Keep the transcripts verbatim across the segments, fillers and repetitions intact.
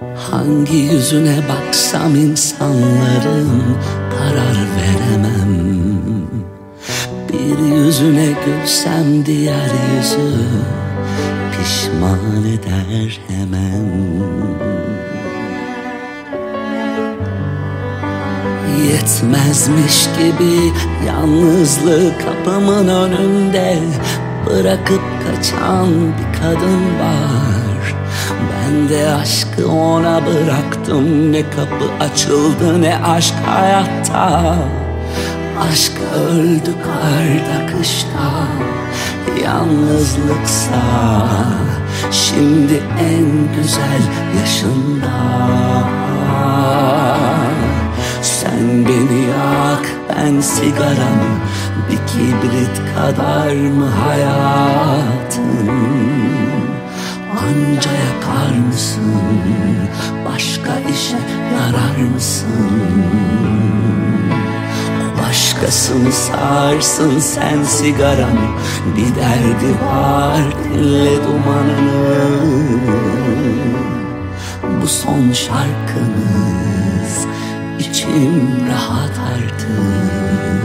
Hangi yüzüne baksam insanların karar veremem. Bir yüzüne gülsem diğer yüzü pişman eder hemen. Yetmezmiş gibi yalnızlık kapımın önünde bırakıp kaçan bir kadın var. Ben de aşkı ona bıraktım. Ne kapı açıldı ne aşk hayatta. Aşk öldü karda kışta. Yalnızlıksa şimdi en güzel yaşında. Sen beni yak, ben sigaramı, bir kibrit kadar mı hayatın? Anca yakar mısın? Başka işe yarar mısın? O başkasını sarsın sen sigaramı. Bir derdi var, dinle dumanını. Bu son şarkımız, İçim rahat artık.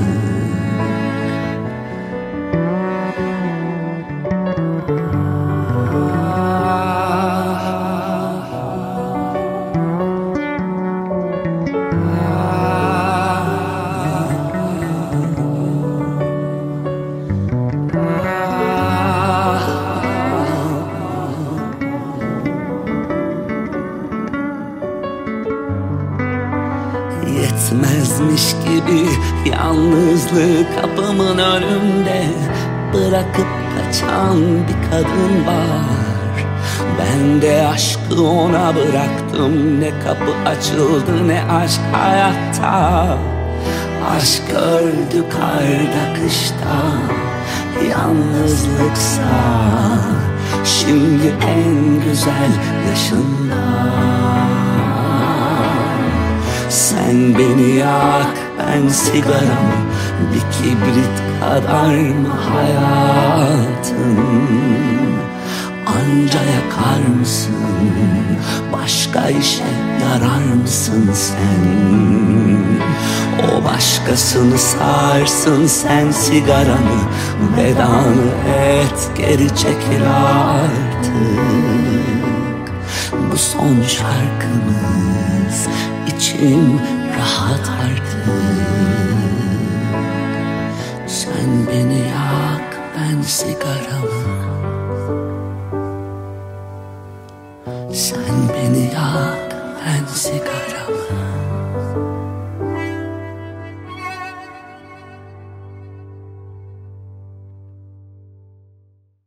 Yetmezmiş gibi yalnızlık kapımın önünde bırakıp kaçan bir kadın var. Ben de aşkı ona bıraktım. Ne kapı açıldı ne aşk hayatta. Aşk öldü karda kışta. Yalnızlıksa şimdi en güzel yaşında. Sen beni yak, ben sigaramı, bir kibrit kadar mı hayatın? Anca yakar mısın? Başka işe yarar mısın sen? O başkasını sarsın sen sigaranı. Vedanı et, geri çekil artık. Bu son şarkımız, İçim rahat artık. Sen beni yak, ben sigaramı. Sen beni yak, ben sigaramı.